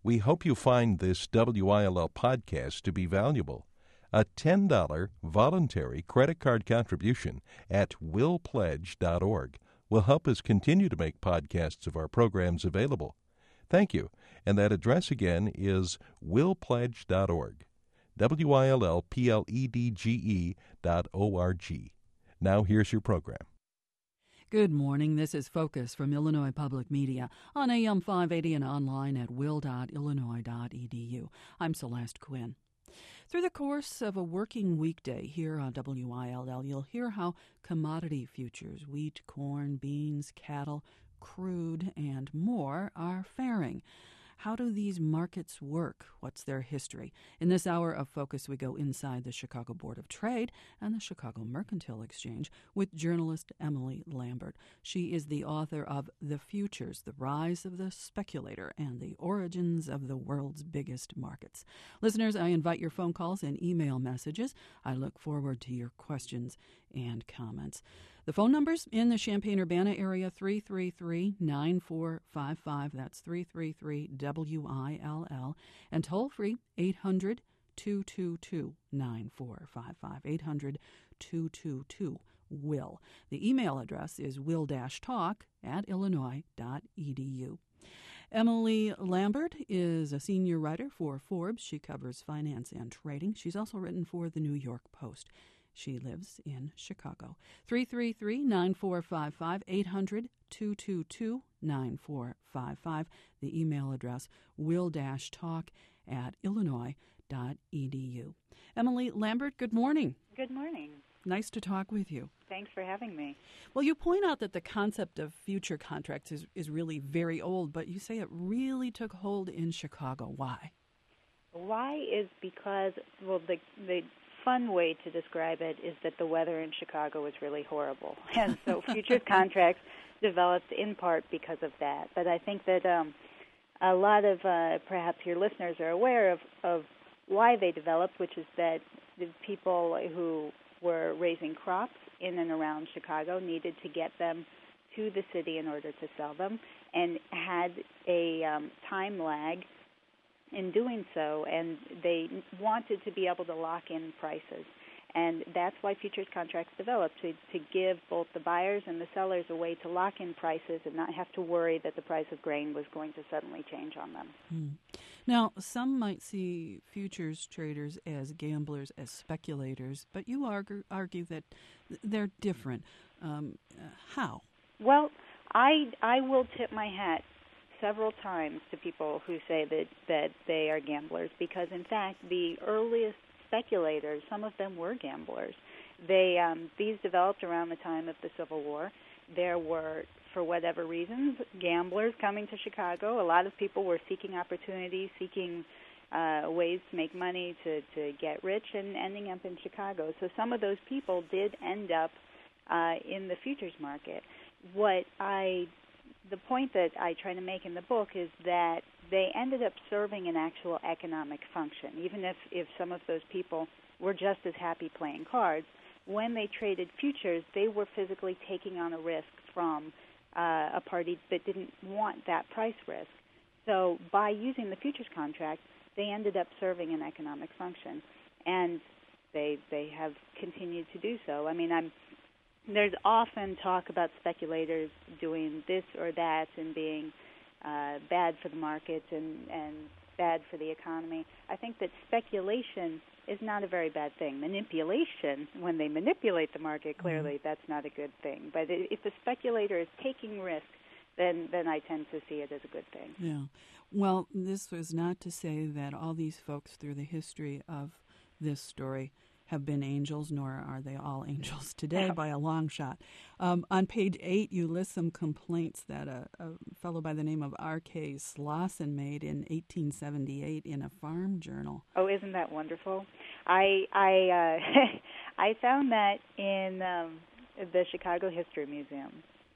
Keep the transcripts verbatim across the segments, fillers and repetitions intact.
We hope you find this W I L L podcast to be valuable. A ten dollars voluntary credit card contribution at will pledge dot org will help us continue to make podcasts of our programs available. Thank you. And that address again is will pledge dot org. W I L L P L E D G E dot O R G. Now here's your program. Good morning. This is Focus from Illinois Public Media on A M five eighty and online at will dot illinois dot e d u. I'm Celeste Quinn. Through the course of a working weekday here on W I L L, you'll hear how commodity futures, wheat, corn, beans, cattle, crude, and more are faring. How do these markets work? What's their history? In this hour of Focus, we go inside the Chicago Board of Trade and the Chicago Mercantile Exchange with journalist Emily Lambert. She is the author of The Futures, The Rise of the Speculator and the Origins of the World's Biggest Markets. Listeners, I invite your phone calls and email messages. I look forward to your questions and comments. The phone numbers in the Champaign-Urbana area, three three three, nine four five five. That's three three three W I L L. And toll-free, eight hundred, two two two, nine four five five, eight hundred, two two two, W I L L. The email address is will dash talk at illinois dot e d u. Emily Lambert is a senior writer for Forbes. She covers finance and trading. She's also written for the New York Post. She lives in Chicago. three three three, nine four five five, eight hundred, two two two, nine four five five. The email address, will dash talk at illinois dot e d u. Emily Lambert, good morning. Good morning. Nice to talk with you. Thanks for having me. Well, you point out that the concept of future contracts is, is really very old, but you say it really took hold in Chicago. Why? Why is because, well, the the fun way to describe it is that the weather in Chicago was really horrible. And so futures contracts developed in part because of that. But I think that um, a lot of uh, perhaps your listeners are aware of, of why they developed, which is that the people who were raising crops in and around Chicago needed to get them to the city in order to sell them and had a um, time lag in doing so, and they wanted to be able to lock in prices. And that's why futures contracts developed, to, to give both the buyers and the sellers a way to lock in prices and not have to worry that the price of grain was going to suddenly change on them. Hmm. Now, some might see futures traders as gamblers, as speculators, but you argue, argue that they're different. Um, uh, how? Well, I, I will tip my hat several times to people who say that, that they are gamblers because, in fact, the earliest speculators, some of them were gamblers. They um, these developed around the time of the Civil War. There were, for whatever reasons, gamblers coming to Chicago. A lot of people were seeking opportunities, seeking uh, ways to make money, to, to get rich, and ending up in Chicago. So some of those people did end up uh, in the futures market. What I The point that I try to make in the book is that they ended up serving an actual economic function. Even if, if some of those people were just as happy playing cards, when they traded futures, they were physically taking on a risk from uh, a party that didn't want that price risk. So by using the futures contract, they ended up serving an economic function, and they they have continued to do so. I mean, I'm There's often talk about speculators doing this or that and being uh, bad for the markets and, and bad for the economy. I think that speculation is not a very bad thing. Manipulation, when they manipulate the market, clearly mm-hmm. that's not a good thing. But if a speculator is taking risk, then, then I tend to see it as a good thing. Yeah. Well, this was not to say that all these folks through the history of this story have been angels, nor are they all angels today by a long shot. Um, on page eight, you list some complaints that a, a fellow by the name of R K Slauson made in eighteen seventy-eight in a farm journal. Oh, isn't that wonderful? I I uh, I found that in um, the Chicago History Museum,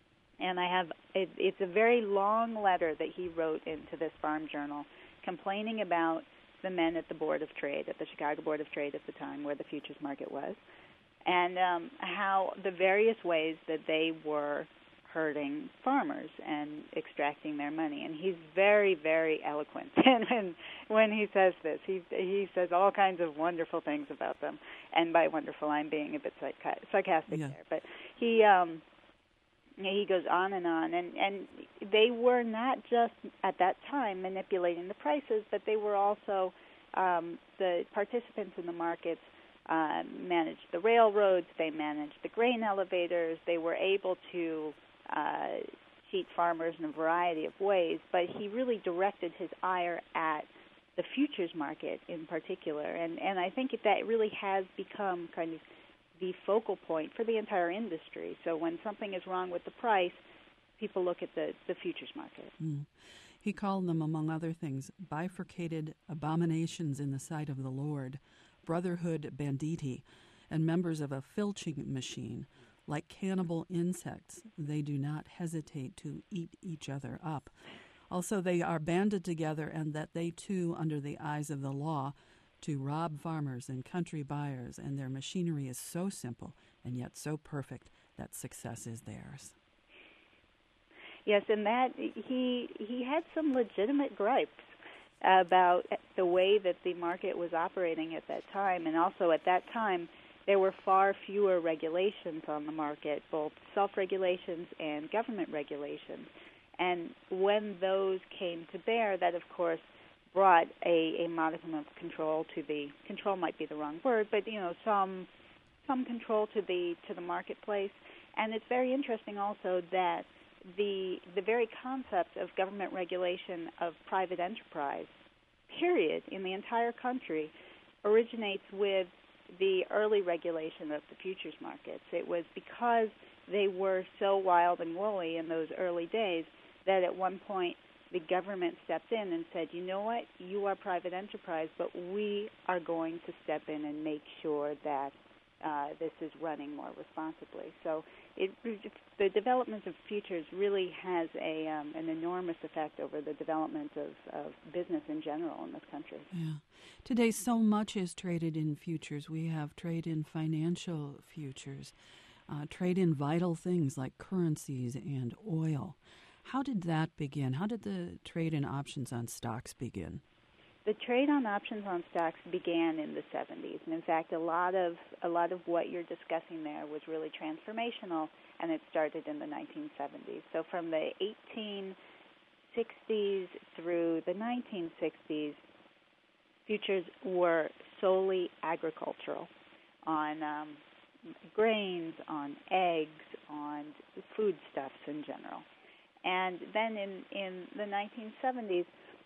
and I have it, it's a very long letter that he wrote into this farm journal, complaining about the men at the Board of Trade, at the Chicago Board of Trade at the time, where the futures market was, and um, how the various ways that they were hurting farmers and extracting their money. And he's very, very eloquent. And when, when he says this, he he says all kinds of wonderful things about them. And by wonderful, I'm being a bit sarcastic yeah. there. But he um, he goes on and on. And, and they were not just, at that time, manipulating the prices, but they were also, um, the participants in the markets uh, managed the railroads, they managed the grain elevators, they were able to Uh, cheat farmers in a variety of ways, but he really directed his ire at the futures market in particular. And, and I think that really has become kind of the focal point for the entire industry. So when something is wrong with the price, people look at the, the futures market. Mm. He called them, among other things, bifurcated abominations in the sight of the Lord, brotherhood banditti, and members of a filching machine. Like cannibal insects, they do not hesitate to eat each other up. Also, they are banded together, and that they, too, under the eyes of the law, to rob farmers and country buyers, and their machinery is so simple and yet so perfect that success is theirs. Yes, and that he he had some legitimate gripes about the way that the market was operating at that time, and also at that time, there were far fewer regulations on the market, both self-regulations and government regulations. And when those came to bear, that, of course, brought a, a modicum of control to the, control might be the wrong word, but, you know, some some control to the to the marketplace. And it's very interesting also that the the very concept of government regulation of private enterprise, period, in the entire country, originates with the early regulation of the futures markets. It was because they were so wild and woolly in those early days that at one point the government stepped in and said, you know what, you are private enterprise, but we are going to step in and make sure that uh, this is running more responsibly. So it, the development of futures really has a um, an enormous effect over the development of, of business in general in this country. Yeah. Today, so much is traded in futures. We have trade in financial futures, uh, trade in vital things like currencies and oil. How did that begin? How did the trade in options on stocks begin? The trade on options on stocks began in the seventies, and in fact, a lot of a lot of what you're discussing there was really transformational, and it started in the nineteen seventies. So from the eighteen sixties through the nineteen sixties, futures were solely agricultural, on um, grains, on eggs, on foodstuffs in general. And then in, in the nineteen seventies,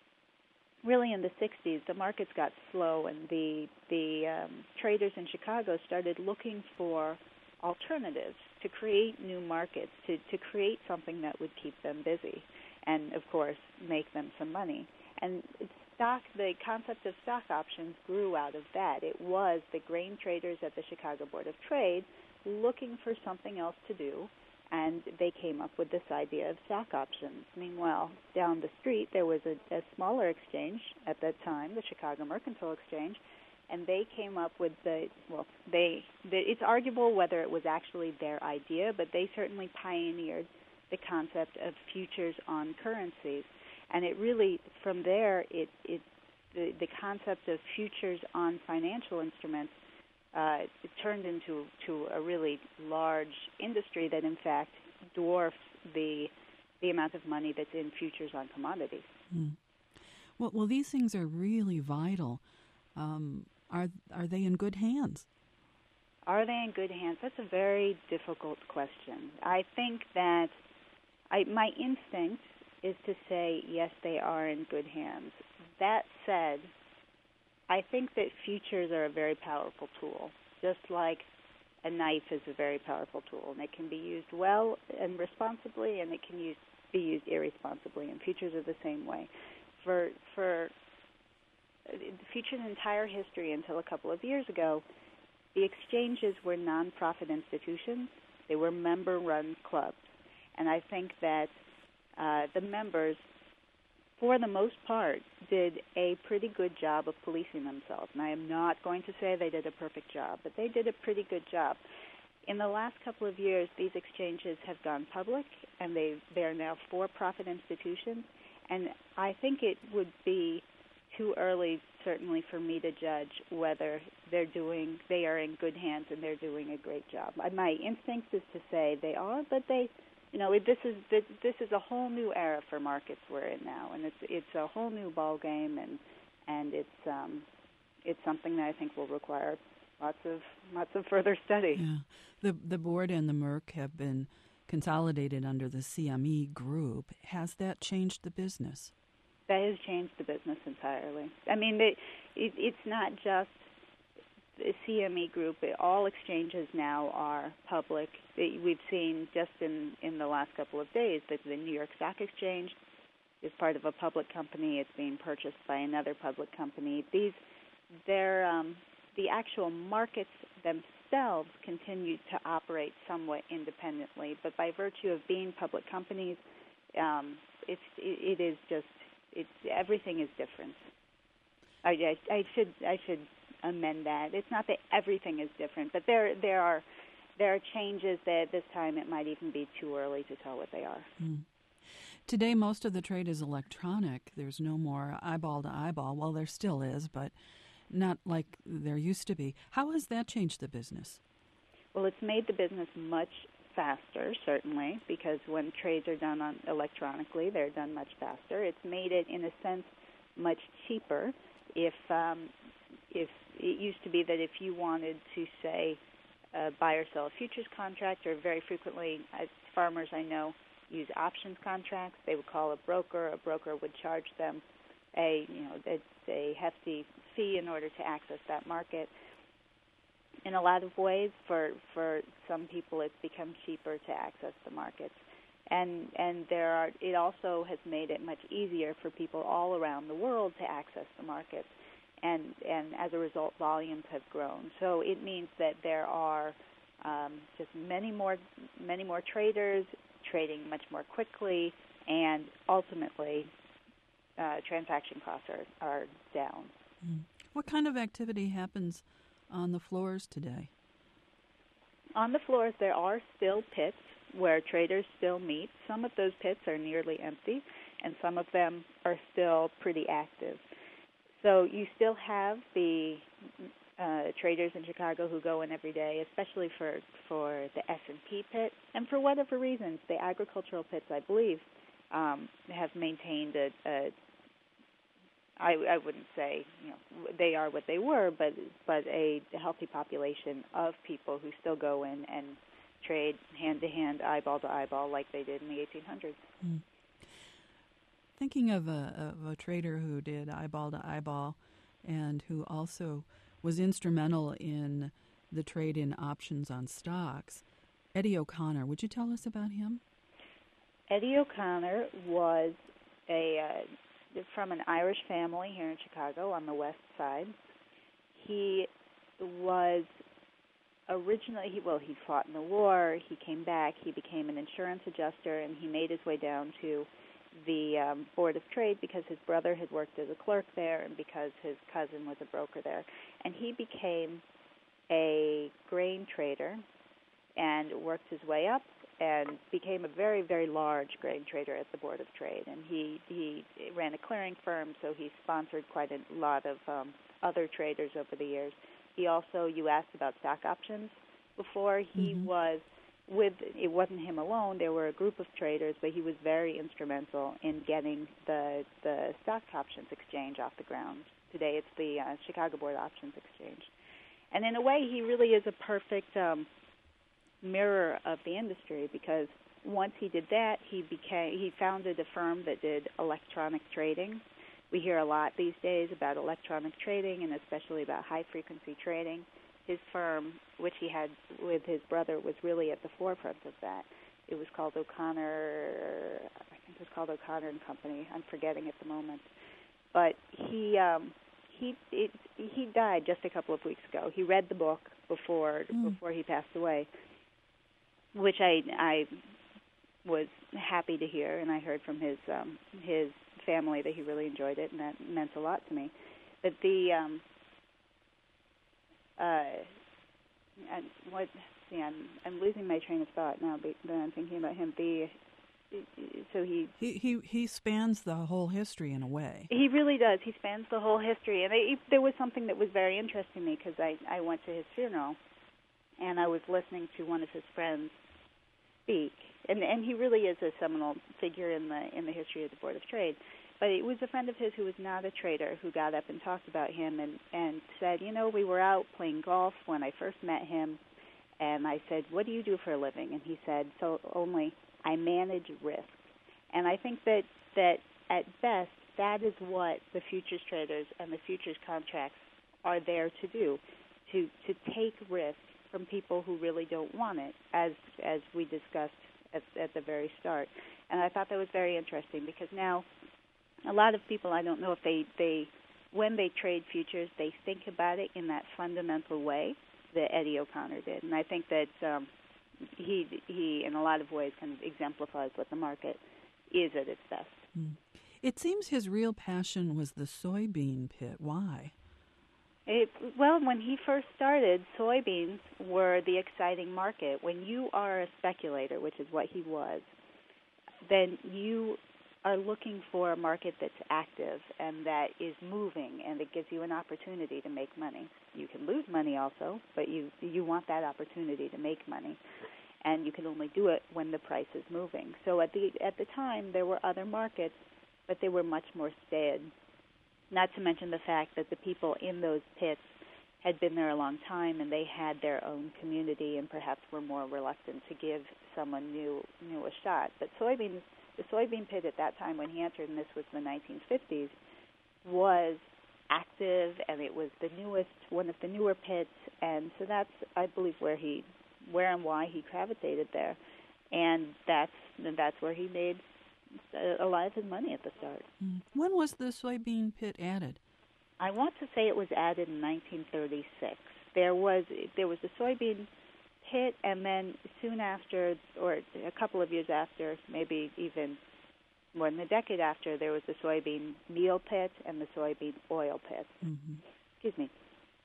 really in the sixties, the markets got slow, and the the um, traders in Chicago started looking for alternatives to create new markets, to, to create something that would keep them busy and, of course, make them some money. And stock, the concept of stock options grew out of that. It was the grain traders at the Chicago Board of Trade looking for something else to do, and they came up with this idea of stock options. Meanwhile, down the street, there was a, a smaller exchange at that time, the Chicago Mercantile Exchange, and they came up with the, well, they, the, it's arguable whether it was actually their idea, but they certainly pioneered the concept of futures on currencies. And it really, from there, it, it the, the concept of futures on financial instruments Uh, it turned into to a really large industry that, in fact, dwarfs the the amount of money that's in futures on commodities. Mm. Well, well, these things are really vital. Um, are are they in good hands? Are they in good hands? That's a very difficult question. I think that I, my instinct is to say yes, they are in good hands. That said, I think that futures are a very powerful tool, just like a knife is a very powerful tool, and it can be used well and responsibly, and it can use, be used irresponsibly, and futures are the same way. For for the futures' entire history until a couple of years ago, the exchanges were nonprofit institutions. They were member-run clubs, and I think that uh, the members, for the most part, did a pretty good job of policing themselves. And I am not going to say they did a perfect job, but they did a pretty good job. in the last couple of years, these exchanges have gone public, and they they're now for-profit institutions. And I think it would be too early, certainly, for me to judge whether they're doing they are in good hands and they're doing a great job. My instinct is to say they are, but they, you know, this is this is a whole new era for markets we're in now, and it's it's a whole new ball game, and and it's um, it's something that I think will require lots of lots of further study. Yeah. The the board and the Merck have been consolidated under the C M E group. Has that changed the business? That has changed the business entirely. I mean, it, it, it's not just the C M E group. It, all exchanges now are public. It, we've seen just in, in the last couple of days that the New York Stock Exchange is part of a public company. It's being purchased by another public company. These, they're, um, the actual markets themselves continue to operate somewhat independently, but by virtue of being public companies, um, it's, it, it is just it's everything is different. I, I, I should I should amend that. It's not that everything is different, but there there are there are changes that at this time it might even be too early to tell what they are. Mm. Today, most of the trade is electronic. There's no more eyeball to eyeball. Well, there still is, but not like there used to be. How has that changed the business? Well, it's made the business much faster, certainly, because when trades are done on electronically, they're done much faster. It's made it, in a sense, much cheaper. If um, if it used to be that if you wanted to, say, uh, buy or sell a futures contract, or very frequently, as farmers I know use options contracts, they would call a broker. A broker would charge them a you know a, a hefty fee in order to access that market. In a lot of ways, for for some people, it's become cheaper to access the markets, and and there are. It also has made it much easier for people all around the world to access the markets, and and as a result, volumes have grown. So it means that there are um, just many more many more traders trading much more quickly, and ultimately, uh, transaction costs are, are down. Mm. What kind of activity happens on the floors today? On the floors, there are still pits where traders still meet. Some of those pits are nearly empty, and some of them are still pretty active. So you still have the uh, traders in Chicago who go in every day, especially for, for the S and P pit. And for whatever reasons, the agricultural pits, I believe, um, have maintained a, a I, I wouldn't say you know they are what they were, but but a healthy population of people who still go in and trade hand to hand, eyeball to eyeball, like they did in the eighteen hundreds. Mm. Thinking of a, of a trader who did eyeball to eyeball, and who also was instrumental in the trade in options on stocks, Eddie O'Connor. Would you tell us about him? Eddie O'Connor was a uh, from an Irish family here in Chicago on the west side. He was originally, he, well, he fought in the war. He came back. He became an insurance adjuster, and he made his way down to the um, Board of Trade because his brother had worked as a clerk there and because his cousin was a broker there. And he became a grain trader and worked his way up and became a very, very large grain trader at the Board of Trade. And he, he ran a clearing firm, so he sponsored quite a lot of um, other traders over the years. He also, you asked about stock options before, he mm-hmm. was with, it wasn't him alone, there were a group of traders, but he was very instrumental in getting the, the stock options exchange off the ground. Today it's the uh, Chicago Board Options Exchange. And in a way, he really is a perfect um, mirror of the industry, because once he did that, he became he founded a firm that did electronic trading. We hear a lot these days about electronic trading and especially about high-frequency trading. His firm, which he had with his brother, was really at the forefront of that. It was called O'Connor, I think it was called O'Connor and Company. I'm forgetting at the moment. But he um, he it, he died just a couple of weeks ago. He read the book before mm. before he passed away, which I I was happy to hear, and I heard from his um, his family that he really enjoyed it, and that meant a lot to me. But the um, uh, and what see, I'm I'm losing my train of thought now. But then I'm thinking about him. The so he he he he spans the whole history in a way. He really does. He spans the whole history. And I, there was something that was very interesting to me because I I went to his funeral, and I was listening to one of his friends speak, and and he really is a seminal figure in the in the history of the Board of Trade. But it was a friend of his who was not a trader who got up and talked about him and and said, you know, we were out playing golf when I first met him, and I said, what do you do for a living? And he said, so only I manage risk. And I think that that at best that is what the futures traders and the futures contracts are there to do, to to take risk from people who really don't want it, as as we discussed at, at the very start. And I thought that was very interesting because now a lot of people, I don't know if they, they when they trade futures, they think about it in that fundamental way that Eddie O'Connor did. And I think that um, he, he, in a lot of ways, kind of exemplifies what the market is at its best. Mm. It seems his real passion was the soybean pit. Why? It, well, when he first started, soybeans were the exciting market. When you are a speculator, which is what he was, then you are looking for a market that's active and that is moving, and it gives you an opportunity to make money. You can lose money also, but you you want that opportunity to make money, and you can only do it when the price is moving. So at the at the time, there were other markets, but they were much more staid. Not to mention the fact that the people in those pits had been there a long time, and they had their own community, and perhaps were more reluctant to give someone new new a shot. But soybeans. The soybean pit at that time when he entered, and this was the nineteen fifties, was active, and it was the newest, one of the newer pits, and so that's, I believe, where he, where and why he gravitated there, and that's and that's where he made a lot of his money at the start. Mm. When was the soybean pit added? I want to say it was added in nineteen thirty-six. There was there was the soybean pit, and then soon after, or a couple of years after, maybe even more than a decade after, there was the soybean meal pit and the soybean oil pit. Mm-hmm. Excuse me.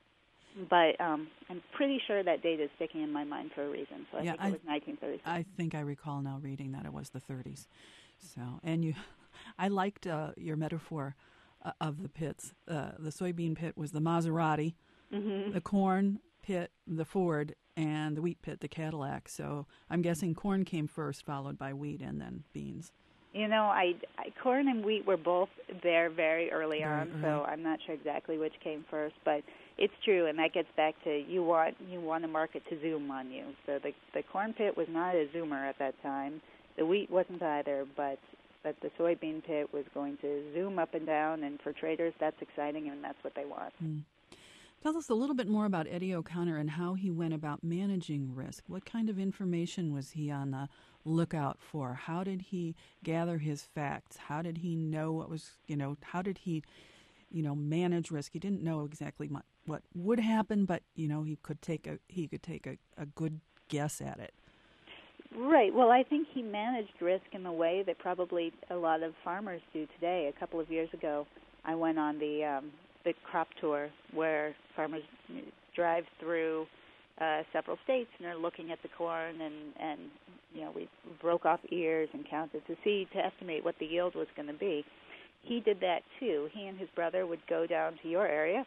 But um, I'm pretty sure that date is sticking in my mind for a reason, so I yeah, think it I, was nineteen thirty-six. I think I recall now reading that it was the thirties. So, and you, I liked uh, your metaphor uh, of the pits. Uh, the soybean pit was the Maserati, mm-hmm. the corn pit, the Ford, and the wheat pit, the Cadillac. So I'm guessing corn came first, followed by wheat, and then beans. You know, I, I corn and wheat were both there very early very on, early. So I'm not sure exactly which came first, but it's true, and that gets back to you want you want a market to zoom on you. So the the corn pit was not a zoomer at that time. The wheat wasn't either, but but the soybean pit was going to zoom up and down, and for traders, that's exciting, and that's what they want. Mm. Tell us a little bit more about Eddie O'Connor and how he went about managing risk. What kind of information was he on the lookout for? How did he gather his facts? How did he know what was, you know, how did he, you know, manage risk? He didn't know exactly what, what would happen, but, you know, he could take a he could take a, a good guess at it. Right. Well, I think he managed risk in the way that probably a lot of farmers do today. A couple of years ago, I went on the um, the crop tour where farmers drive through uh, several states and are looking at the corn, and, and you know we broke off ears and counted to see to estimate what the yield was going to be. He did that too. He and his brother would go down to your area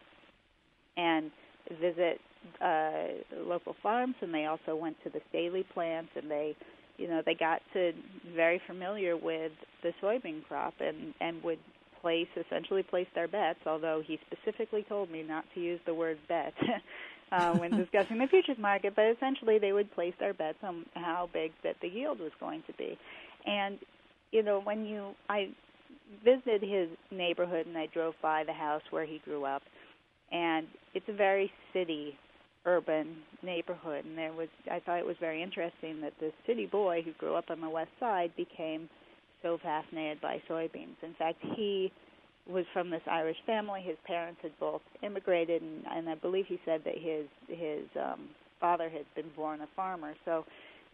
and visit uh, local farms, and they also went to the Staley plants, and they, you know, they got to very familiar with the soybean crop, and and would place essentially place their bets. Although he specifically told me not to use the word bet uh, when discussing the futures market, but essentially they would place their bets on how big that the yield was going to be. And you know, when you I visited his neighborhood and I drove by the house where he grew up, and it's a very city, urban neighborhood. And there was, I thought it was very interesting that this city boy who grew up on the west side became so fascinated by soybeans. In fact, he was from this Irish family. His parents had both immigrated, and, and I believe he said that his his um, father had been born a farmer. So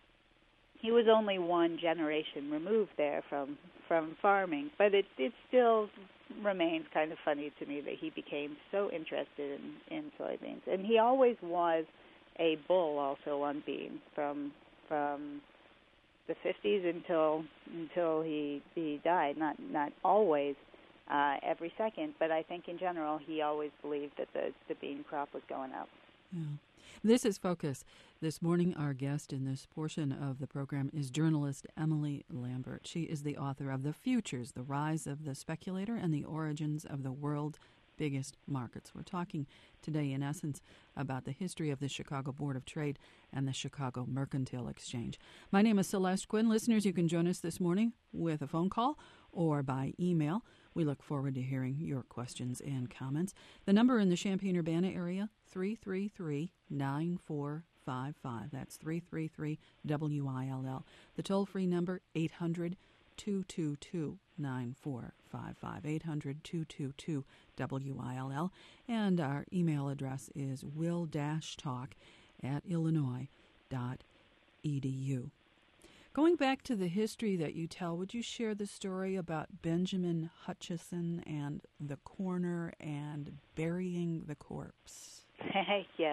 he was only one generation removed there from from farming, but it it still remains kind of funny to me that he became so interested in, in soybeans. And he always was a bull also on Bean from from the fifties until until he he died. Not not always uh, every second, but I think in general he always believed that the the bean crop was going up. Yeah. This is Focus. This morning, our guest in this portion of the program is journalist Emily Lambert. She is the author of The Futures, The Rise of the Speculator and the Origins of the World's Biggest Markets. We're talking today, in essence, about the history of the Chicago Board of Trade and the Chicago Mercantile Exchange. My name is Celeste Quinn. Listeners, you can join us this morning with a phone call or by email. We look forward to hearing your questions and comments. The number in the Champaign-Urbana area, three three three, nine four five five. That's three three three W I L L. The toll-free number, eight hundred, two two two, nine four five five, eight hundred, two two two, W I L L. And our email address is will-talk at illinois dot e d u. Going back to the history that you tell, would you share the story about Benjamin Hutchison and the corner and burying the corpse? Yes.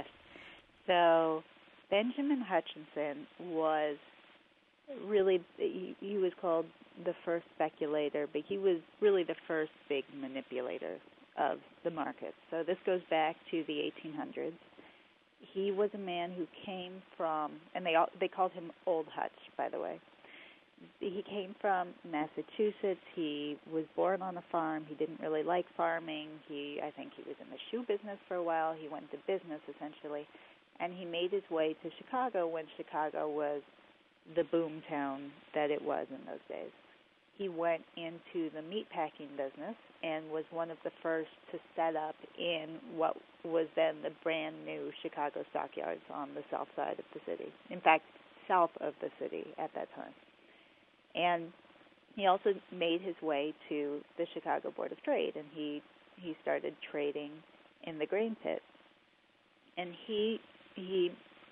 So Benjamin Hutchison was really, he, he was called the first speculator, but he was really the first big manipulator of the market. So this goes back to the eighteen hundreds. He was a man who came from, and they all, they called him Old Hutch, by the way. He came from Massachusetts. He was born on a farm. He didn't really like farming. He, I think he was in the shoe business for a while. He went into business, essentially. And he made his way to Chicago when Chicago was the boom town that it was in those days. He went into the meatpacking business and was one of the first to set up in what was then the brand new Chicago stockyards on the south side of the city. In fact, south of the city at that time. And he also made his way to the Chicago Board of Trade, and he, he started trading in the grain pit. And he he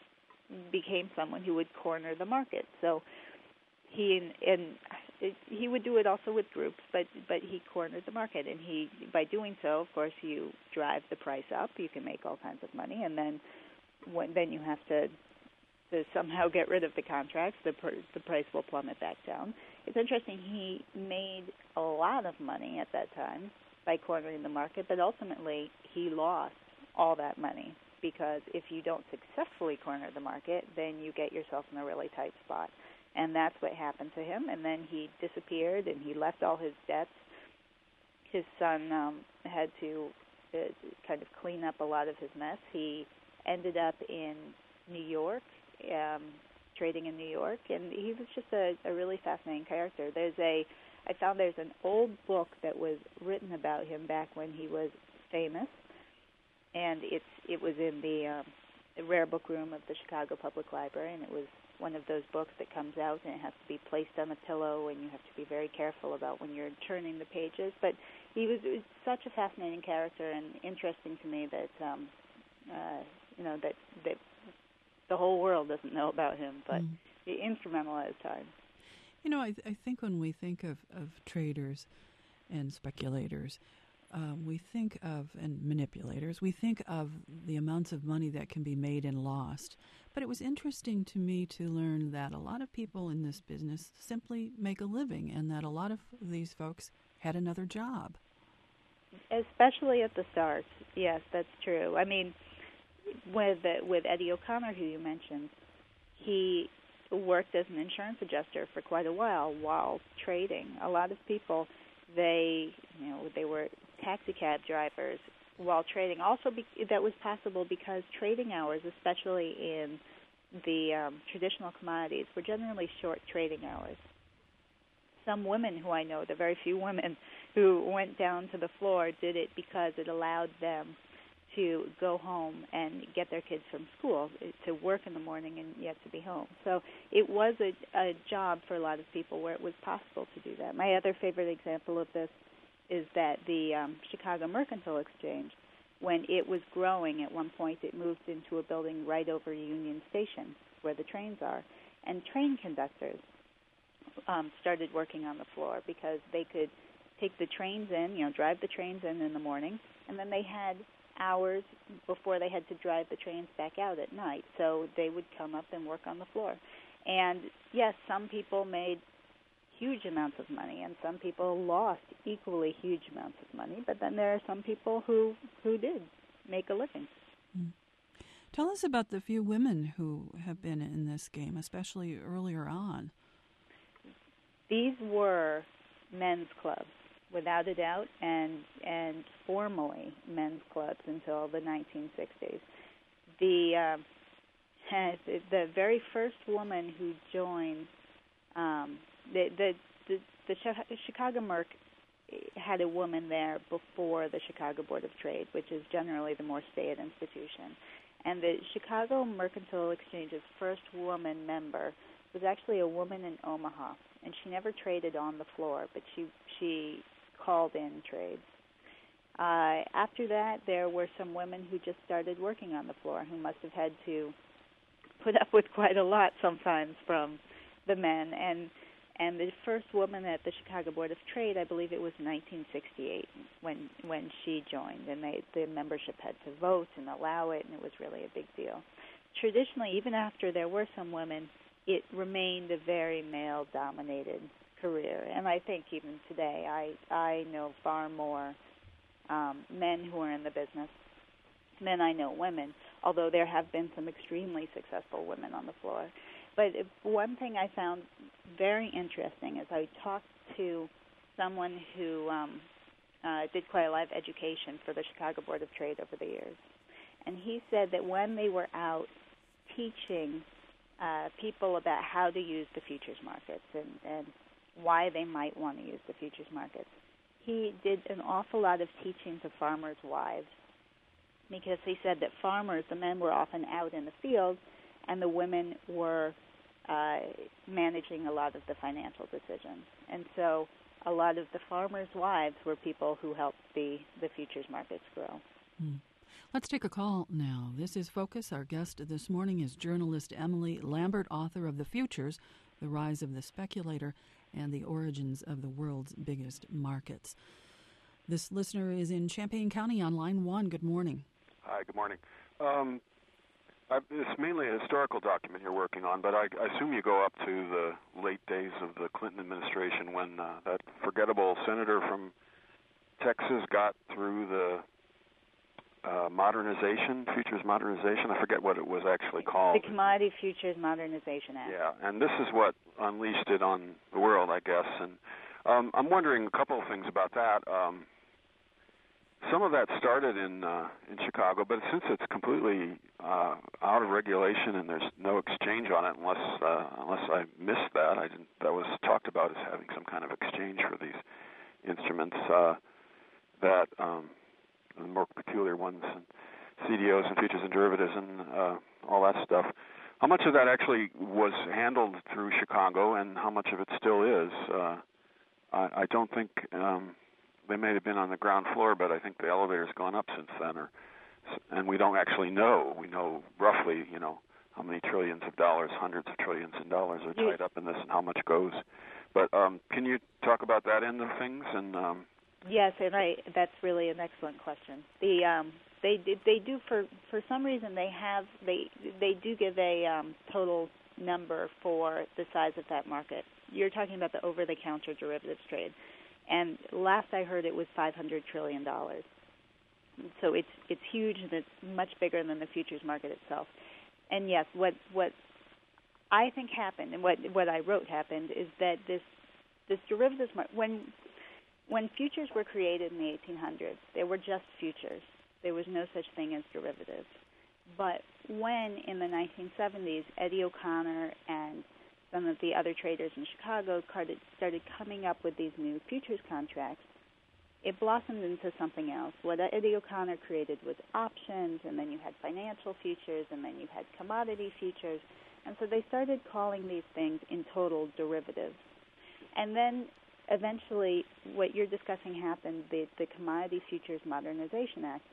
became someone who would corner the market. So he and, and it, he would do it also with groups, but but he cornered the market, and he by doing so, of course, you drive the price up. You can make all kinds of money, and then when then you have to to somehow get rid of the contracts. The pr- the price will plummet back down. It's interesting. He made a lot of money at that time by cornering the market, but ultimately he lost all that money, because if you don't successfully corner the market, then you get yourself in a really tight spot. And that's what happened to him. And then he disappeared, and he left all his debts. His son um, had to uh, kind of clean up a lot of his mess. He ended up in New York, um, trading in New York, and he was just a, a really fascinating character. There's a, I found there's an old book that was written about him back when he was famous, and it's it was in the um, rare book room of the Chicago Public Library, and it was one of those books that comes out and it has to be placed on a pillow, and you have to be very careful about when you're turning the pages. But he was, was such a fascinating character, and interesting to me that um, uh, you know that that the whole world doesn't know about him, but mm. instrumental at his time. You know, I, th- I think when we think of, of traders and speculators, Um, we think of, and manipulators, we think of the amounts of money that can be made and lost. But it was interesting to me to learn that a lot of people in this business simply make a living, and that a lot of these folks had another job. Especially at the start. Yes, that's true. I mean, with with Eddie O'Connor, who you mentioned, he worked as an insurance adjuster for quite a while while trading. A lot of people, they, you know, they were taxi cab drivers while trading. Also, be, that was possible because trading hours, especially in the um, traditional commodities, were generally short trading hours. Some women who I know, the very few women who went down to the floor, did it because it allowed them to go home and get their kids from school, to work in the morning and yet to be home. So it was a, a job for a lot of people where it was possible to do that. My other favorite example of this is that the um, Chicago Mercantile Exchange, when it was growing at one point, it moved into a building right over Union Station where the trains are. And train conductors um, started working on the floor because they could take the trains in, you know, drive the trains in in the morning, and then they had hours before they had to drive the trains back out at night. So they would come up and work on the floor. And yes, some people made huge amounts of money, and some people lost equally huge amounts of money. But then there are some people who, who did make a living. Mm. Tell us about the few women who have been in this game, especially earlier on. These were men's clubs, without a doubt, and and formally men's clubs until the nineteen sixties. The uh, the very first woman who joined um, the, the the the Chicago Merc had a woman there before the Chicago Board of Trade, which is generally the more staid institution. And the Chicago Mercantile Exchange's first woman member was actually a woman in Omaha, and she never traded on the floor, but she she called in trades. Uh, after that, there were some women who just started working on the floor who must have had to put up with quite a lot sometimes from the men. And and the first woman at the Chicago Board of Trade, I believe it was nineteen sixty-eight when when she joined, and they, the membership had to vote and allow it, and it was really a big deal. Traditionally, even after there were some women, it remained a very male-dominated career. And I think even today, I I know far more um, men who are in the business than I know women, although there have been some extremely successful women on the floor. But one thing I found very interesting is I talked to someone who um, uh, did quite a lot of education for the Chicago Board of Trade over the years. And he said that when they were out teaching uh, people about how to use the futures markets and, and why they might want to use the futures markets, he did an awful lot of teaching to farmers' wives, because he said that farmers, the men were often out in the field, and the women were uh, managing a lot of the financial decisions. And so a lot of the farmers' wives were people who helped the, the futures markets grow. Hmm. Let's take a call now. This is Focus. Our guest this morning is journalist Emily Lambert, author of The Futures, The Rise of the Speculator, and the Origins of the World's Biggest Markets. This listener is in Champaign County on line one. Good morning. Hi, good morning. Um, I, it's mainly a historical document you're working on, but I, I assume you go up to the late days of the Clinton administration when uh, that forgettable senator from Texas got through the uh, modernization, futures modernization. I forget what it was actually called. The Commodity Futures Modernization Act. Yeah, and this is what unleashed it on the world, I guess. And um, I'm wondering a couple of things about that. Um, Some of that started in uh, in Chicago, but since it's completely uh, out of regulation and there's no exchange on it, unless uh, unless I missed that, I didn't. That was talked about as having some kind of exchange for these instruments. Uh, that um, the more peculiar ones, and C D Os and futures and derivatives and uh, all that stuff. How much of that actually was handled through Chicago, and how much of it still is? Uh, I, I don't think. Um, They may have been on the ground floor, but I think the elevator's gone up since then, or, and we don't actually know. We know roughly, you know, how many trillions of dollars, hundreds of trillions of dollars are tied up in this, and how much goes. But um, can you talk about that end of things? And um, yes, and I, that's really an excellent question. The um, they they do for for some reason they have they they do give a um, total number for the size of that market. You're talking about the over-the-counter derivatives trade. And last I heard, it was five hundred trillion dollars. So it's it's huge, and it's much bigger than the futures market itself. And yes, what what I think happened, and what what I wrote happened, is that this this derivatives market, when when futures were created in the eighteen hundreds, they were just futures. There was no such thing as derivatives. But when in the nineteen seventies, Eddie O'Connor and some of the other traders in Chicago started coming up with these new futures contracts, it blossomed into something else. What Eddie O'Connor created was options, and then you had financial futures, and then you had commodity futures. And so they started calling these things in total derivatives. And then eventually what you're discussing happened, the, the Commodity Futures Modernization Act.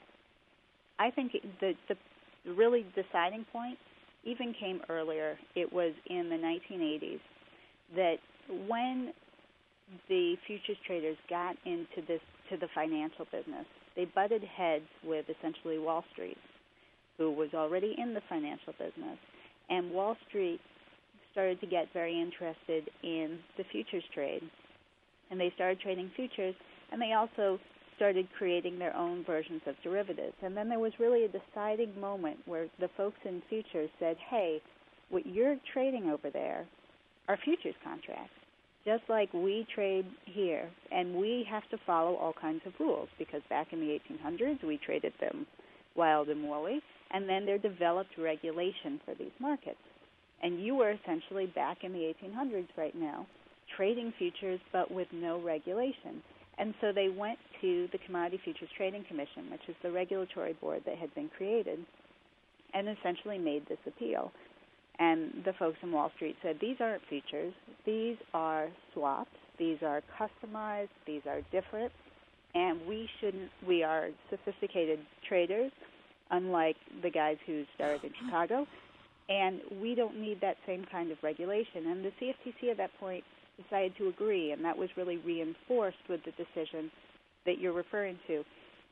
I think the, the really deciding point even came earlier. It was in the nineteen eighties that when the futures traders got into this to the financial business, they butted heads with essentially Wall Street, who was already in the financial business. And Wall Street started to get very interested in the futures trade. And they started trading futures, and they also started creating their own versions of derivatives. And then there was really a deciding moment where the folks in futures said, hey, what you're trading over there are futures contracts, just like we trade here. And we have to follow all kinds of rules, because back in the eighteen hundreds, we traded them wild and woolly, and then there developed regulation for these markets. And you are essentially back in the eighteen hundreds right now, trading futures but with no regulation. And so they went to the Commodity Futures Trading Commission, which is the regulatory board that had been created, and essentially made this appeal. And the folks in Wall Street said, these aren't futures, these are swaps, these are customized, these are different, and we shouldn't, we are sophisticated traders, unlike the guys who started in Chicago, and we don't need that same kind of regulation. And the C F T C at that point decided to agree, and that was really reinforced with the decision that you're referring to,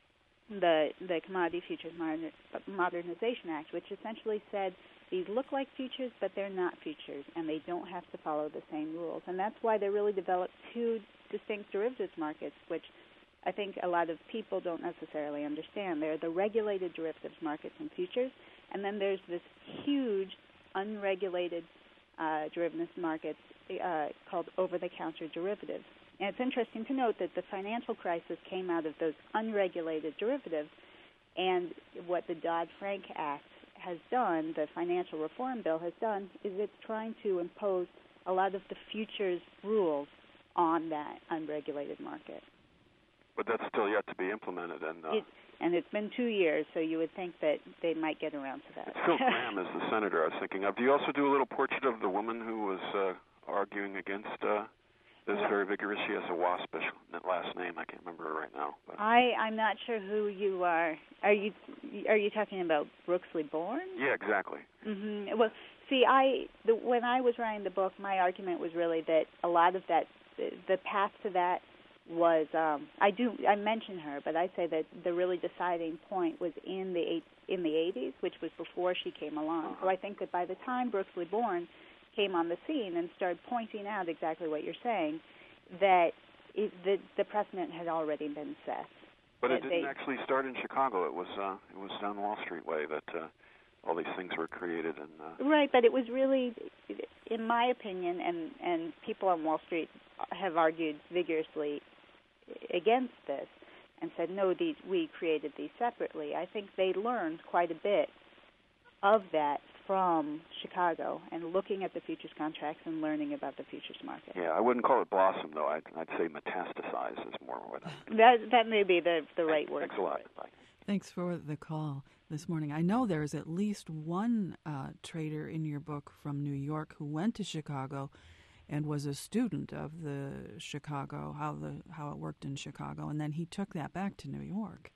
the the Commodity Futures Modernization Act, which essentially said these look like futures, but they're not futures, and they don't have to follow the same rules. And that's why they really developed two distinct derivatives markets, which I think a lot of people don't necessarily understand. They're the regulated derivatives markets and futures, and then there's this huge unregulated uh, derivatives markets uh, called over-the-counter derivatives. And it's interesting to note that the financial crisis came out of those unregulated derivatives, and what the Dodd-Frank Act has done, the financial reform bill has done, is it's trying to impose a lot of the futures rules on that unregulated market. But that's still yet to be implemented. And uh, it, and it's been two years, so you would think that they might get around to that. Phil Gramm is the senator I was thinking of. Do you also do a little portrait of the woman who was uh, arguing against uh, this yeah. very vigorous? She has a waspish last name. I can't remember her right now. But. I, I'm not sure who you are. Are you are you talking about Brooksley Born? Yeah, exactly. Mm-hmm. Well, see, I the, when I was writing the book, my argument was really that a lot of that, the, the path to that was, um, I do I mention her, but I say that the really deciding point was in the eight, in the eighties, which was before she came along. Uh-huh. So I think that by the time Brooksley Born came on the scene and started pointing out exactly what you're saying, that it, the, the precedent had already been set. But it didn't they, actually start in Chicago. It was uh, it was down Wall Street way that uh, all these things were created. And uh, right, but it was really, in my opinion, and, and people on Wall Street have argued vigorously against this and said, no, these, we created these separately. I think they learned quite a bit of that from Chicago and looking at the futures contracts and learning about the futures market. Yeah, I wouldn't call it blossom, though. I'd, I'd say metastasize is more what I that That may be the, the right Thanks, word. Thanks a lot. Bye. Thanks for the call this morning. I know there's at least one uh, trader in your book from New York who went to Chicago and was a student of the Chicago, how the how it worked in Chicago, and then he took that back to New York.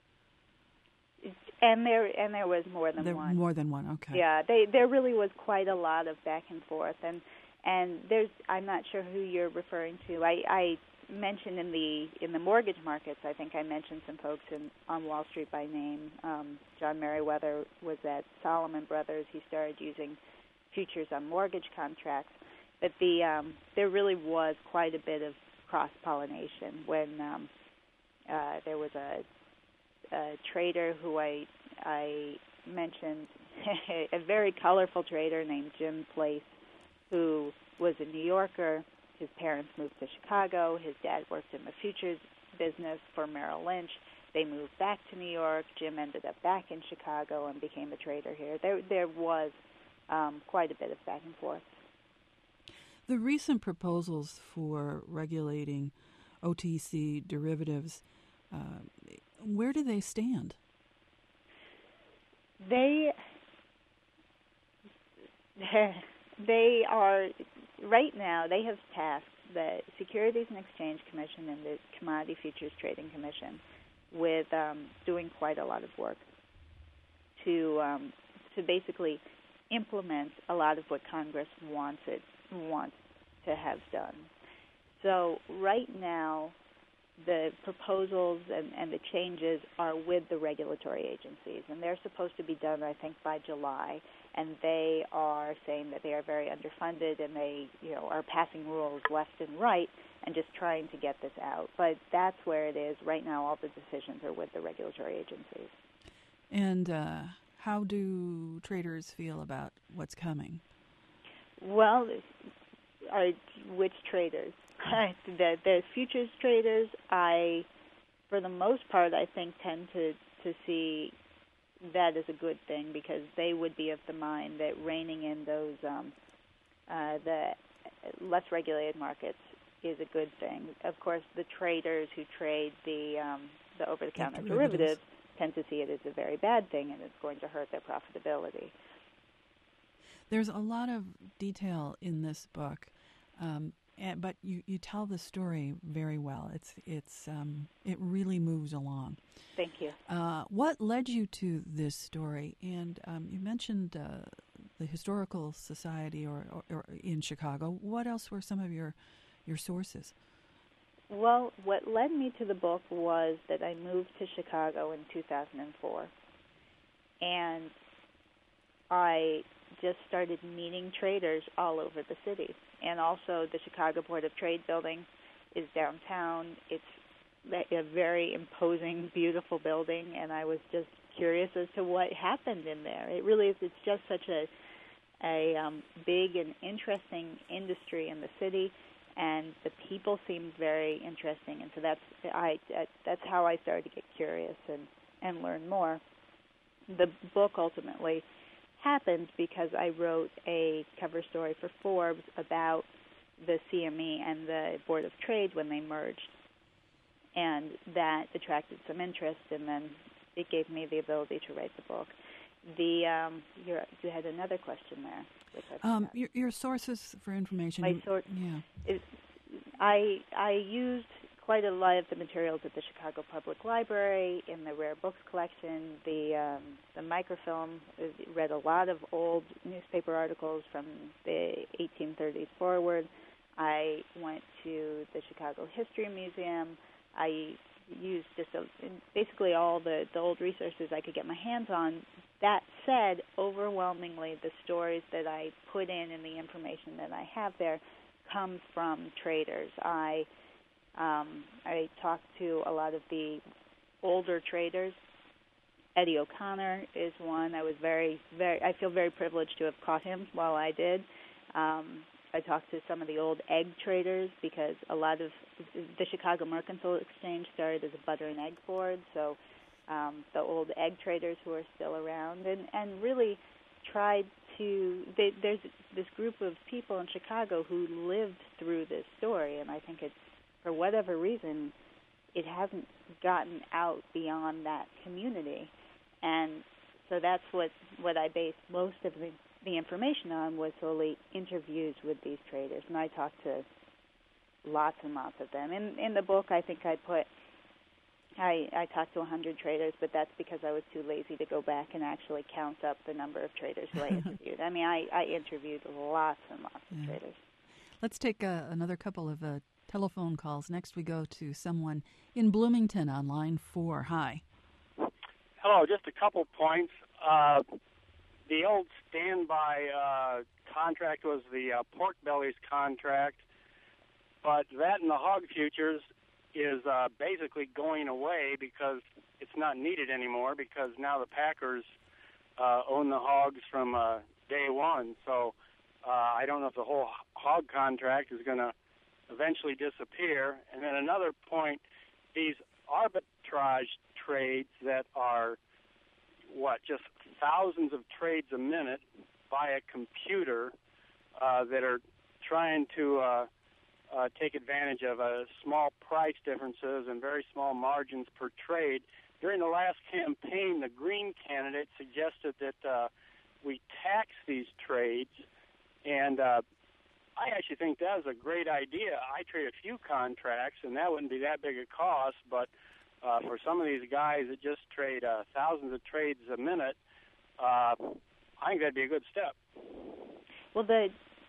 And there and there was more than there, one. More than one, okay. Yeah, they, there really was quite a lot of back and forth, and and there's I'm not sure who you're referring to. I, I mentioned in the in the mortgage markets, I think I mentioned some folks in on Wall Street by name. Um, John Merriweather was at Solomon Brothers. He started using futures on mortgage contracts. But the um, there really was quite a bit of cross-pollination when um, uh, there was a, a trader who I I mentioned, a very colorful trader named Jim Place, who was a New Yorker. His parents moved to Chicago. His dad worked in the futures business for Merrill Lynch. They moved back to New York. Jim ended up back in Chicago and became a trader here. There there was um, quite a bit of back and forth. The recent proposals for regulating O T C derivatives, uh, where do they stand? They they are, right now, they have tasked the Securities and Exchange Commission and the Commodity Futures Trading Commission with um, doing quite a lot of work to um, to basically implement a lot of what Congress wants it wants to have done. So right now, the proposals and, and the changes are with the regulatory agencies, and they're supposed to be done, I think, by July. And they are saying that they are very underfunded, and they, you know, are passing rules left and right, and just trying to get this out. But that's where it is right now. All the decisions are with the regulatory agencies. And uh, how do traders feel about what's coming? Well, are, which traders? the, the futures traders, I, for the most part, I think tend to, to see that as a good thing, because they would be of the mind that reining in those um, uh, the less regulated markets is a good thing. Of course, the traders who trade the um, the over-the-counter the derivatives. derivatives tend to see it as a very bad thing, and it's going to hurt their profitability. There's a lot of detail in this book, um, and, but you, you tell the story very well. It's it's um, it really moves along. Thank you. Uh, what led you to this story? And um, you mentioned uh, the Historical Society or, or, or in Chicago. What else were some of your your sources? Well, what led me to the book was that I moved to Chicago in two thousand four, and I just started meeting traders all over the city. And also the Chicago Board of Trade building is downtown. It's a very imposing, beautiful building, and I was just curious as to what happened in there. It really is, it's just such a, a um, big and interesting industry in the city, and the people seemed very interesting, and so that's I that's how I started to get curious and, and learn more. The book ultimately happened because I wrote a cover story for Forbes about the C M E and the Board of Trade when they merged, and that attracted some interest, and then it gave me the ability to write the book. The um, your, you had another question there. Which I um, your, your sources for information. My sor- yeah. It, I I used quite a lot of the materials at the Chicago Public Library in the rare books collection. The um, the microfilm, read a lot of old newspaper articles from the eighteen thirties forward. I went to the Chicago History Museum. I used just a, basically all the, the old resources I could get my hands on. That said, overwhelmingly, the stories that I put in and the information that I have there comes from traders. I um, I talked to a lot of the older traders. Eddie O'Connor is one. I was very, very. I feel very privileged to have caught him while I did. Um, I talked to some of the old egg traders because a lot of the Chicago Mercantile Exchange started as a butter and egg board, so um, the old egg traders who are still around, and, and really tried to, they, there's this group of people in Chicago who lived through this story, and I think it's, for whatever reason, it hasn't gotten out beyond that community. And so that's what, what I based most of the the information on was solely interviews with these traders, and I talked to lots and lots of them. In in the book, I think I put, I, I talked to one hundred traders, but that's because I was too lazy to go back and actually count up the number of traders who I interviewed. I mean, I, I interviewed lots and lots yeah. of traders. Let's take uh, another couple of uh, telephone calls. Next we go to someone in Bloomington on line four. Hi. Hello, just a couple points. Uh, The old standby uh, contract was the uh, pork bellies contract, but that and the hog futures is uh, basically going away because it's not needed anymore because now the Packers uh, own the hogs from uh, day one. So uh, I don't know if the whole hog contract is going to eventually disappear. And then another point, these arbitrage trades that are, what, just thousands of trades a minute by a computer uh, that are trying to uh, uh, take advantage of uh, small price differences and very small margins per trade. During the last campaign, the Green candidate suggested that uh, we tax these trades, and uh, I actually think that is a great idea. I trade a few contracts, and that wouldn't be that big a cost, but uh, for some of these guys that just trade uh, thousands of trades a minute, Uh, I think that'd be a good step. Well, the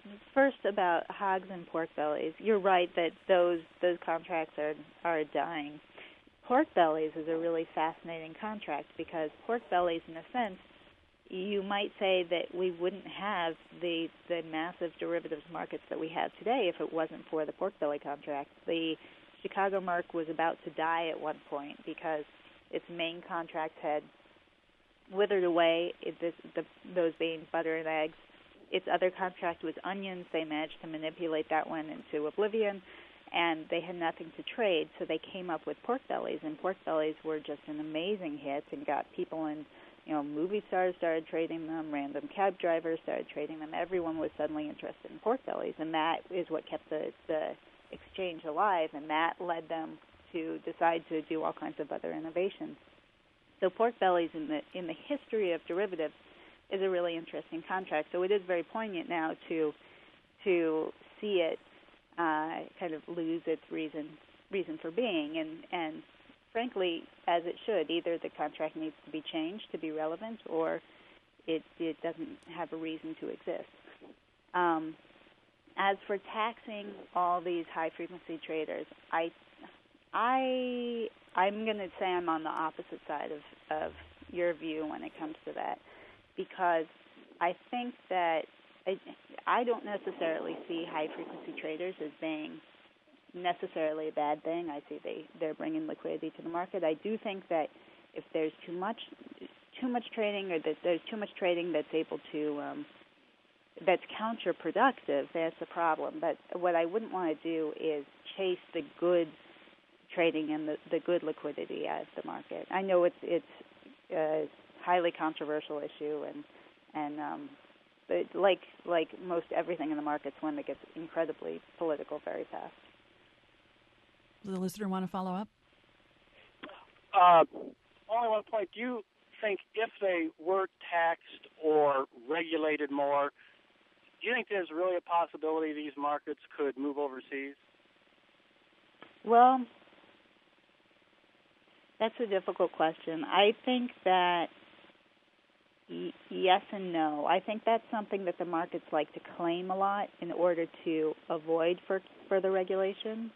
first about hogs and pork bellies. You're right that those those contracts are are dying. Pork bellies is a really fascinating contract because pork bellies, in a sense, you might say that we wouldn't have the the massive derivatives markets that we have today if it wasn't for the pork belly contract. The Chicago Merc was about to die at one point because its main contract had withered away. It, this, the, those being butter and eggs. Its other contract was onions. They managed to manipulate that one into oblivion, and they had nothing to trade, so they came up with pork bellies, and pork bellies were just an amazing hit and got people in, you know, movie stars started trading them, random cab drivers started trading them. Everyone was suddenly interested in pork bellies, and that is what kept the, the exchange alive, and that led them to decide to do all kinds of other innovations. So pork bellies in the in the history of derivatives is a really interesting contract. So it is very poignant now to to see it uh, kind of lose its reason reason for being, and and frankly, as it should. Either the contract needs to be changed to be relevant, or it it doesn't have a reason to exist. Um, as for taxing all these high frequency traders, I I I'm going to say I'm on the opposite side of, of your view when it comes to that, because I think that I, I don't necessarily see high-frequency traders as being necessarily a bad thing. I see they, they're bringing liquidity to the market. I do think that if there's too much too much trading, or that there's too much trading that's able to um, that's counterproductive, that's a problem. But what I wouldn't want to do is chase the good trading and the, the good liquidity out of the market. I know it's it's a highly controversial issue, and and um, but like like most everything in the market, it's one that gets incredibly political very fast. Does the listener want to follow up? Uh, only one point. Do you think if they were taxed or regulated more, do you think there's really a possibility these markets could move overseas? Well, that's a difficult question. I think that y- yes and no. I think that's something that the markets like to claim a lot in order to avoid for, further regulation.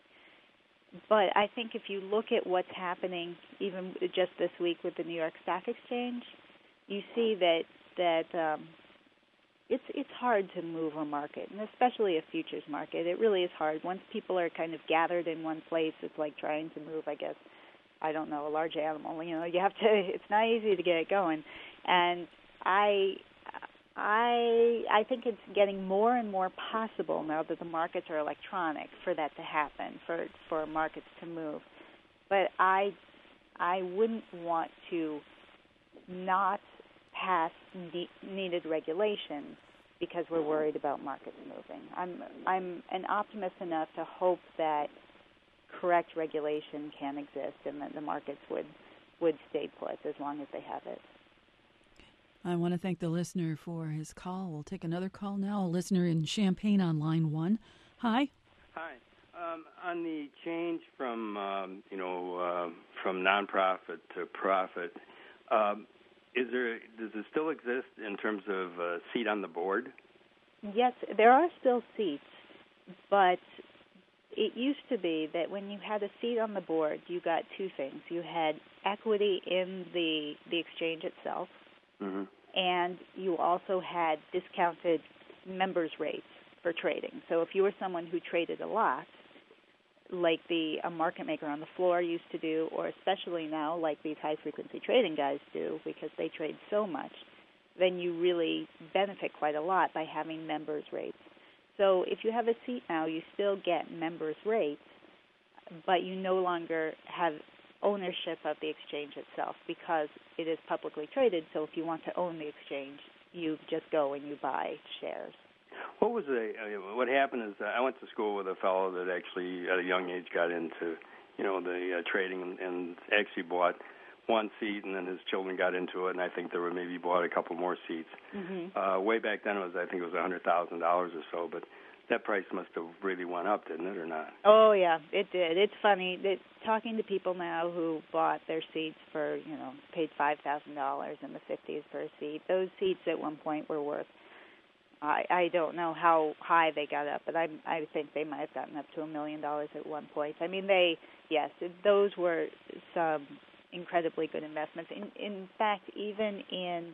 But I think if you look at what's happening even just this week with the New York Stock Exchange, you see that that um, it's it's hard to move a market, and especially a futures market. It really is hard. Once people are kind of gathered in one place, it's like trying to move, I guess, I don't know, a large animal. You know, you have to. It's not easy to get it going, and I, I, I think it's getting more and more possible now that the markets are electronic for that to happen, for for markets to move. But I, I wouldn't want to not pass ne- needed regulation because we're worried about markets moving. I'm I'm an optimist enough to hope that correct regulation can exist and that the markets would, would stay put as long as they have it. I want to thank the listener for his call. We'll take another call now. A listener in Champaign on line one. Hi. Hi. Um, on the change from, um, you know, uh, from nonprofit to profit, um, is there does it still exist in terms of a seat on the board? Yes, there are still seats, but it used to be that when you had a seat on the board, you got two things. You had equity in the the exchange itself, mm-hmm. and you also had discounted members' rates for trading. So if you were someone who traded a lot, like the a market maker on the floor used to do, or especially now like these high-frequency trading guys do because they trade so much, then you really benefit quite a lot by having members' rates. So if you have a seat now, you still get members' rates, but you no longer have ownership of the exchange itself because it is publicly traded. So if you want to own the exchange, you just go and you buy shares. What was the uh, what happened is uh, I went to school with a fellow that actually at a young age got into, you know, the uh, trading and, and actually bought one seat, and then his children got into it, and I think there were maybe bought a couple more seats. Mm-hmm. Uh, way back then, it was I think it was a hundred thousand dollars or so, but that price must have really went up, didn't it, or not? Oh yeah, it did. It's funny that talking to people now who bought their seats for, you know, paid five thousand dollars in the fifties for a seat. Those seats at one point were worth I, I don't know how high they got up, but I I think they might have gotten up to a million dollars at one point. I mean, they yes, those were some incredibly good investments. In in fact, even in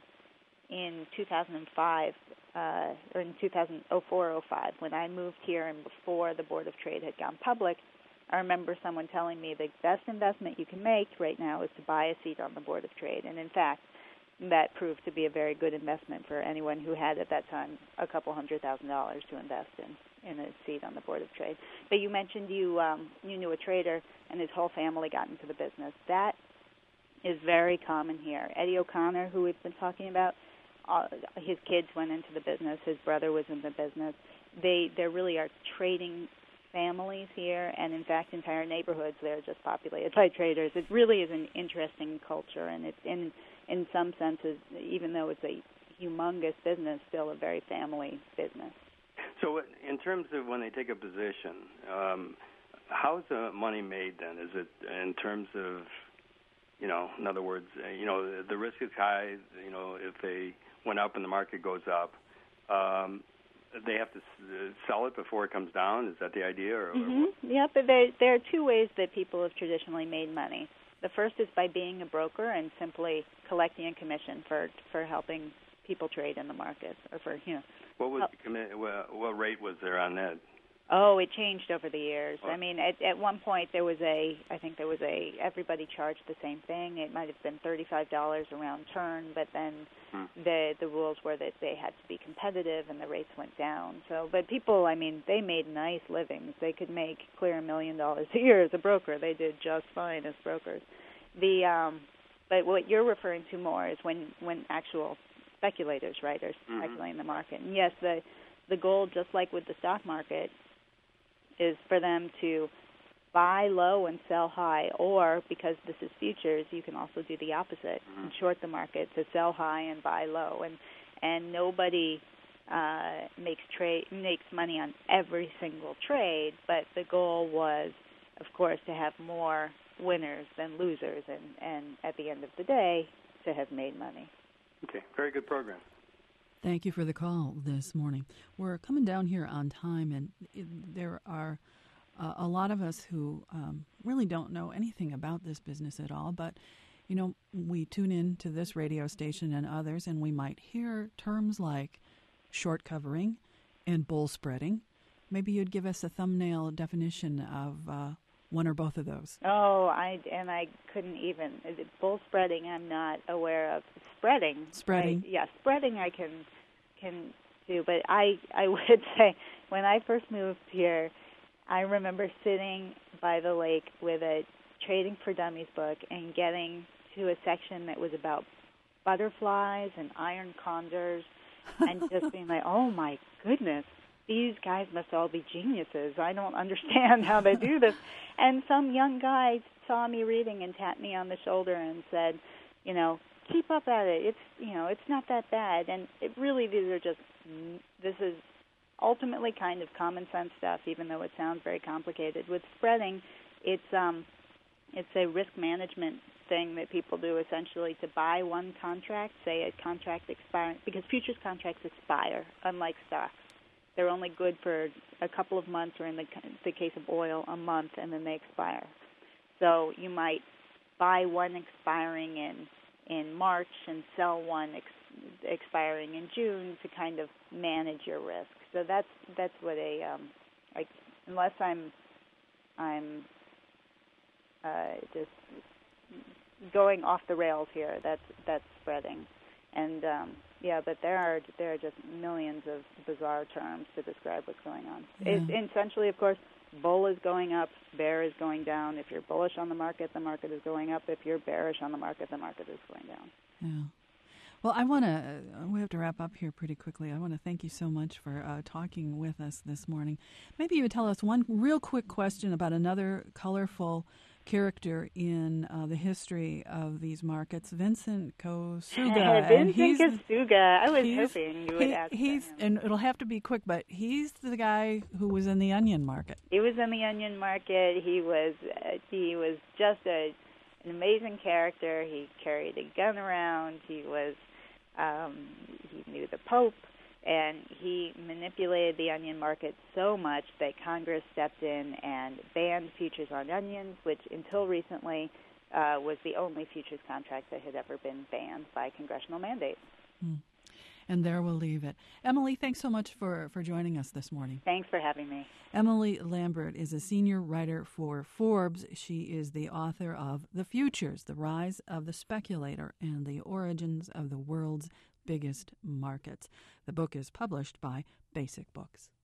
in two thousand five uh, or in two thousand four oh five, when I moved here and before the Board of Trade had gone public, I remember someone telling me the best investment you can make right now is to buy a seat on the Board of Trade, and in fact, that proved to be a very good investment for anyone who had at that time a couple hundred thousand dollars to invest in, in a seat on the Board of Trade. But you mentioned you um, you knew a trader and his whole family got into the business. That is very common here. Eddie O'Connor, who we've been talking about, uh, his kids went into the business. His brother was in the business. They there really are trading families here, and in fact, entire neighborhoods they're just populated by traders. It really is an interesting culture, and it's in in some senses, even though it's a humongous business, still a very family business. So in terms of when they take a position, um, how's the money made then? Is it in terms of, you know, in other words, uh, you know, the risk is high, you know, if they went up and the market goes up, um, they have to s- sell it before it comes down? Is that the idea? Or, mm-hmm. or Yeah, but there, there are two ways that people have traditionally made money. The first is by being a broker and simply collecting a commission for for helping people trade in the market, or for you know. What was the commi- what, what rate was there on that? Oh, it changed over the years. Oh. I mean, at at one point there was a, I think there was a, everybody charged the same thing. It might have been thirty-five dollars around turn, but then hmm. the the rules were that they had to be competitive and the rates went down. So, but people, I mean, they made nice livings. They could make clear a million dollars a year as a broker. They did just fine as brokers. The um, but what you're referring to more is when when actual speculators, right, are mm-hmm. speculating the market. And yes, the the goal, just like with the stock market, is for them to buy low and sell high, or because this is futures, you can also do the opposite mm-hmm. and short the market, to sell high and buy low. And and nobody uh, makes trade makes money on every single trade, but the goal was, of course, to have more winners than losers, and, and at the end of the day, to have made money. Okay, very good program. Thank you for the call this morning. We're coming down here on time, and it, there are uh, a lot of us who um, really don't know anything about this business at all, but, you know, we tune in to this radio station and others, and we might hear terms like short covering and bull spreading. Maybe you'd give us a thumbnail definition of uh, one or both of those. Oh, I and I couldn't even. Bull spreading, I'm not aware of. Spreading. Spreading. I, yeah, spreading I can can do, but I I would say when I first moved here, I remember sitting by the lake with a Trading for Dummies book and getting to a section that was about butterflies and iron condors, and just being like, oh my goodness, these guys must all be geniuses. I don't understand how they do this. And some young guy saw me reading and tapped me on the shoulder and said, you know, keep up at it. It's, you know, it's not that bad. And it really, these are just, this is ultimately kind of common sense stuff, even though it sounds very complicated. With spreading, it's um, it's a risk management thing that people do, essentially, to buy one contract, say a contract expiring, because futures contracts expire, unlike stocks. They're only good for a couple of months, or in the, the case of oil, a month, and then they expire. So you might buy one expiring in, in March and sell one ex- expiring in June to kind of manage your risk. So that's that's what a um, like unless I'm I'm uh, just going off the rails here. That's that's spreading. And um, yeah, but there are there are just millions of bizarre terms to describe what's going on. Yeah. It's essentially, of course, bull is going up, bear is going down. If you're bullish on the market, the market is going up. If you're bearish on the market, the market is going down. Yeah. Well, I want to, uh, we have to wrap up here pretty quickly. I want to thank you so much for uh, talking with us this morning. Maybe you would tell us one real quick question about another colorful character in uh, the history of these markets, Vincent Kosuga. Vincent Kosuga. I was hoping you would he, ask he's, him. And it'll have to be quick, but he's the guy who was in the onion market. He was in the onion market. He was uh, he was just a, an amazing character. He carried a gun around. He was um, he knew the Pope. And he manipulated the onion market so much that Congress stepped in and banned futures on onions, which until recently uh, was the only futures contract that had ever been banned by congressional mandate. Mm. And there we'll leave it. Emily, thanks so much for, for joining us this morning. Thanks for having me. Emily Lambert is a senior writer for Forbes. She is the author of The Futures, The Rise of the Speculator and the Origins of the World's Biggest Markets. The book is published by Basic Books.